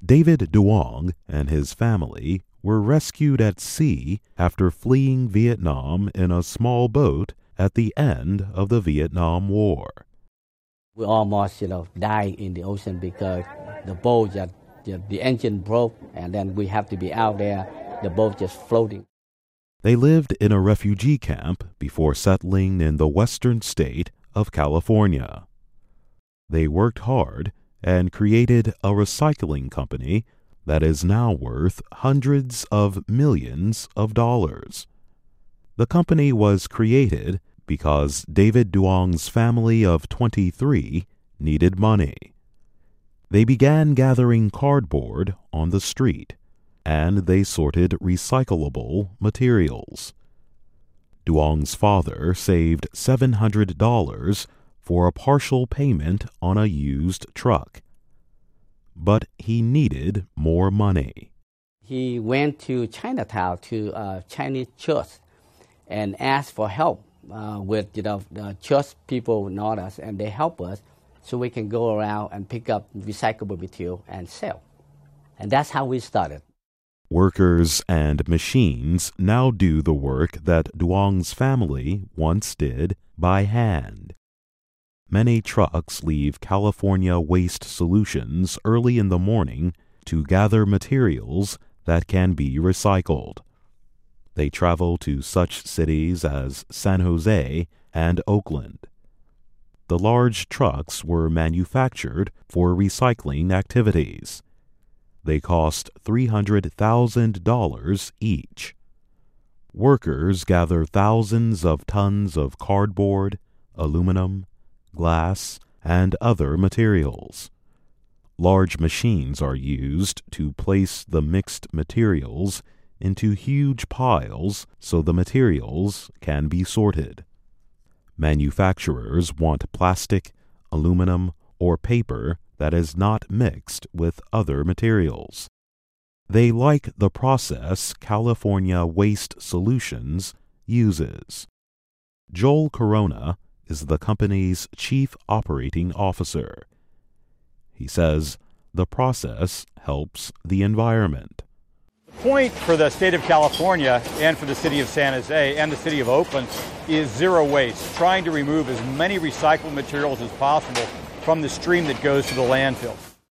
David Duong and his family were rescued at sea after fleeing Vietnam in a small boat at the end of the Vietnam War. We almost, died in the ocean because the boat the engine broke, and then we have to be out there, the boat just floating. They lived in a refugee camp before settling in the western state of California. They worked hard and created a recycling company that is now worth hundreds of millions of dollars. The company was created because David Duong's family of 23 needed money. They began gathering cardboard on the street, and they sorted recyclable materials. Duong's father saved $700 for a partial payment on a used truck. But he needed more money. He went to Chinatown to a Chinese church and asked for help with the church people and others, and they help us so we can go around and pick up recyclable material and sell. And that's how we started. Workers and machines now do the work that Duong's family once did by hand. Many trucks leave California Waste Solutions early in the morning to gather materials that can be recycled. They travel to such cities as San Jose and Oakland. The large trucks were manufactured for recycling activities. They cost $300,000 each. Workers gather thousands of tons of cardboard, aluminum, glass, and other materials. Large machines are used to place the mixed materials into huge piles so the materials can be sorted. Manufacturers want plastic, aluminum, or paper that is not mixed with other materials. They like the process California Waste Solutions uses. Joel Corona is the company's chief operating officer. He says the process helps the environment. The point for the state of California and for the city of San Jose and the city of Oakland is zero waste, trying to remove as many recycled materials as possible from the stream that goes to the landfill.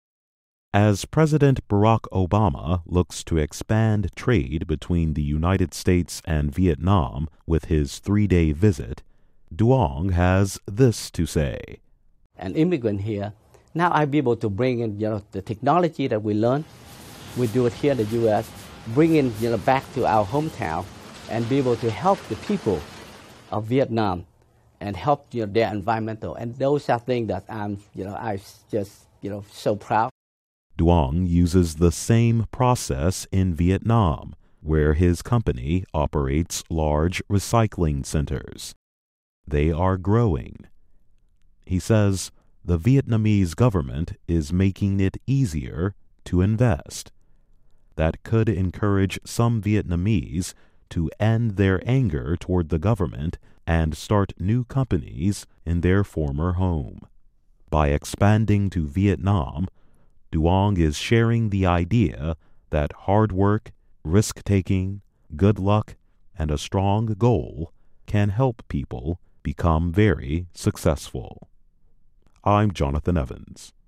As President Barack Obama looks to expand trade between the United States and Vietnam with his 3-day visit, Duong has this to say. An immigrant here, now I'll be able to bring in the technology that we learned. We do it here in the U.S., bring it back to our hometown and be able to help the people of Vietnam and help their environmental. And those are things that I'm just so proud. Duong uses the same process in Vietnam, where his company operates large recycling centers. They are growing. He says the Vietnamese government is making it easier to invest. That could encourage some Vietnamese to end their anger toward the government and start new companies in their former home. By expanding to Vietnam, Duong is sharing the idea that hard work, risk-taking, good luck, and a strong goal can help people become very successful. I'm Jonathan Evans.